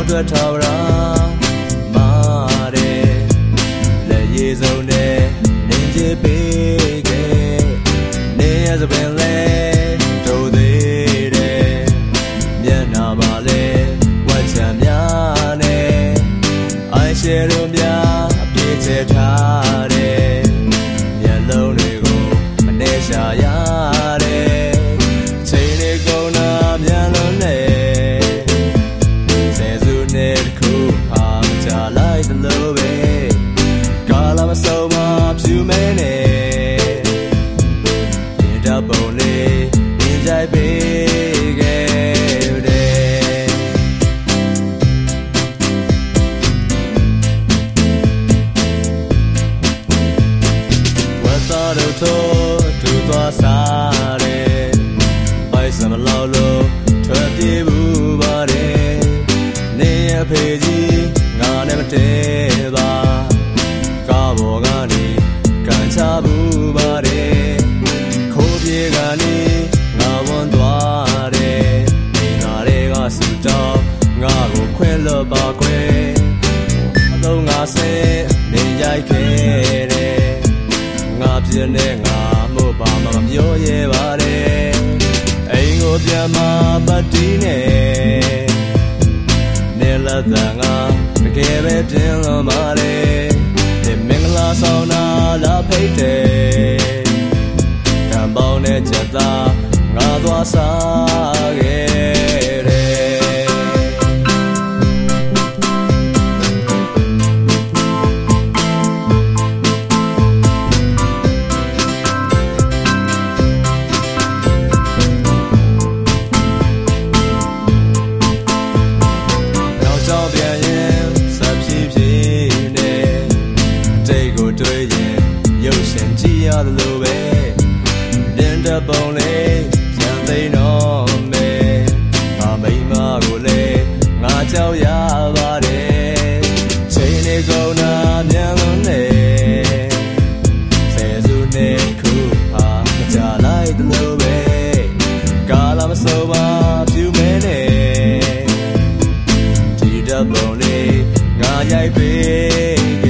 ထွက်ထောက်ရာမာတယ်လက်ရည်စုံနဲ့နင်းချပေးခဲ့နေရစပင်လဲတို့သေးတယ်မျက်နာပါလဲဝတ်ချမ်းများနဲ့အိုင်ရှယ်တို့များအပြည့်ချထားတယ်မျက်လုံးတွေကိုမနှဲရှာရတယ်ချိန်လေးကုန်တာမြန်လုံးနဲ့ဆယ်စုနှစ်တစ်ခုဟာမချလိုက်သလိုပဲကာလမဆုံးမဖြူမဲနဲ့ရင်တပုံလေးမြင်ကြိုက်ပေးခဲ့တယ်ဝတ်သားတို့ထိုးသူသွားစားတယ်ပိုက်စမလောက်လို့ထွက်ပြေးဘူးပါတယ်နေရဖေကြီးငါနဲ့မတည့်ပါကားပေါ်ကနေကန်ချဘူးပါတယ်ခိုးပြေကနေငါဝန်သွားတယ်ဒီငါတွေကစူတောင်းငါကိုခွင့်လွတ်ပါခွင့်အလုံးငါဆဲနေရိုက်ခဲ့တယ်ငါပြင်းနဲ့ငါမို့ပါမပြောရဲပါတယ်အိမ်ကိုပြန်မပတ်တီးနဲ့နေလာတဲ့ငါတကယ်ပဲပြင်းလို့ပါတယ်ဒီမင်္ဂလာဆောင်နာလာဖိတ်တယ်ကံပေါင်းနဲ့ချက်သားငါသွားစားခဲ့တယ်ရုပ်ရှင်ကြည့်ရတယ်လို့ပဲတင်တဲ့ပုံလေးပြန်သိတော့မယ်ငါမိမကိုလည်းငါကြောက်ရပါတယ်ချိန်လေးကုန်တာမြန်လုံးနဲ့ဆယ်စုနှစ်ခုဟာမကြလိုက်တယ်လို့ပဲကာလမဆုံးမဖြူမဲနဲ့ဒီတဲ့ပုံလေးငါရိုက်ပေး